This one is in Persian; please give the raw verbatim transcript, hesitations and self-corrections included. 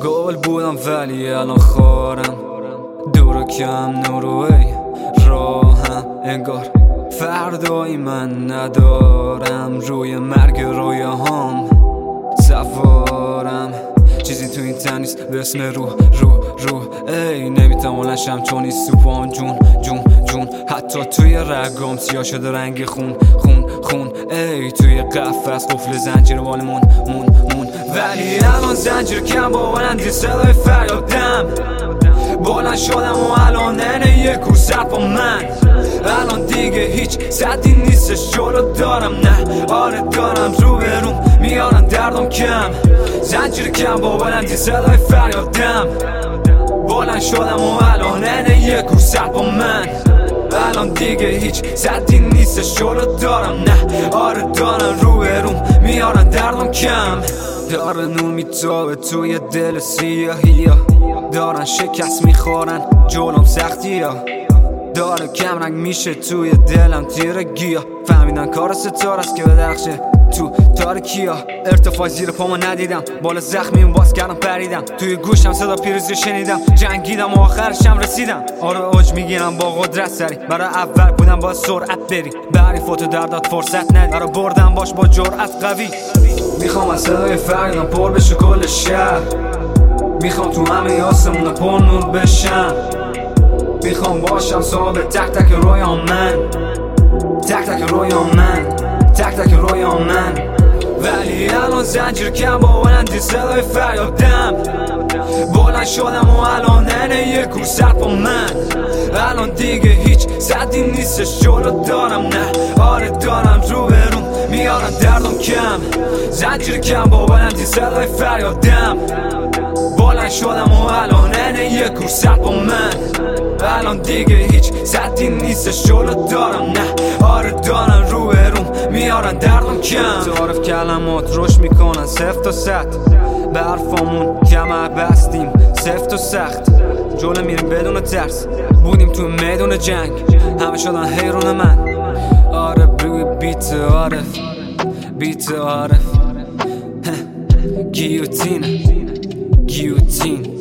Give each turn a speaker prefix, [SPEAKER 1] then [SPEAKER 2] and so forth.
[SPEAKER 1] گل بودم ولی الان خارم، دور کم نورو ای راهم انگار فردایی من ندارم، روی مرگ رویاهام سوارم، چیزی تو این تن نیست به اسم روح روح روح ای نمیتونم شم چون این سوپام جون جون جون، حتی توی رگام سیاه شده رنگ خون خون خون ای توی قفس قفل زنجیر وال مون مون مون، ولی الان زنجیر کم با بلندی صدای فریادم بلند شدم و الان اینه یه کورسر با من، الان دیگه هیچ صدی نیستش جلو دارم، نه آره دارم رو بروم میارن دردم کم، زنجیر کم با بلندی صدای فریادم بلند شدم و الان اینه یه کورسر با من، الان دیگه هیچ صدی نیستش جلو دارم، نه آره دارم رو بروم میارن دردم کم، داره نور میتابه توی دل سیاهی ها، دارن شکست میخورن جلوم سختی ها، داره کم رنگ میشه توی دلم تیرگی ها، فهمیدن کار ستاره است که بدرخشه تو تاریکی ها، ارتفاع زیر پامو ندیدم بالا زخمیم باز کردم پریدم، توی گوشم صدا پیروزی شنیدم جنگیدم و آخرشم رسیدم، آره اوج میگیرم با قدرت سری، برای اول بودم با سرعت بری بری فوتو دردات فرصت ندی، برای بردم باش با جرأت قوی، میخوام از صدای فریدم پر بشه کل شهر، میخوام تو همه آسمون پر نور بشم، میخوام باشم صاحب تک تک رویام من، تک تک رویام من، تک تک رویام من، ولی الان زنجیر کم با بلندی صدای فریادم بلند شدم و الان اینه یه کورسر با من، الان دیگه هیچ صدی نیستش جلو دارم، نه آره دارم رو بروم میارن دردم کم، زنجیر کم با بلندی صدای فریادم بلند شدم و الان اینه یه کورسر با من، الان دیگه هیچ صدی نیستش جلو دارم، نه آره دارم رو بروم میارن دردم کم، تعارف کلمات روش میکنن سفت و سخت، برفامون کمر بستیم سفت و سخت، جلو میریم بدون ترس، بودیم تو میدون جنگ همه شدن حیرون من، آره روی بیت عارف بیت عارف گیوتین گیوتین